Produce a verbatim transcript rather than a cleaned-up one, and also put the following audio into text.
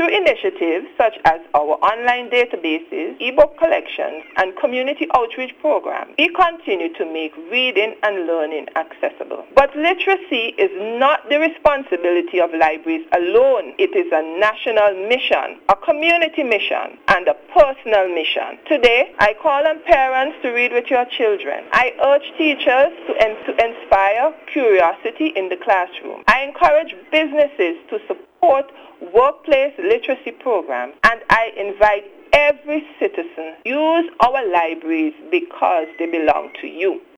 Through initiatives such as our online databases, ebook collections, and community outreach programs, we continue to make reading and learning accessible. But literacy is not the responsibility of libraries alone. It is a national mission, a community mission, and a personal mission. Today, I call on parents to read with your children. I urge teachers to, en- to inspire curiosity in the classroom. I encourage businesses to support workplace literacy programs, and I invite every citizen to use our libraries because they belong to you.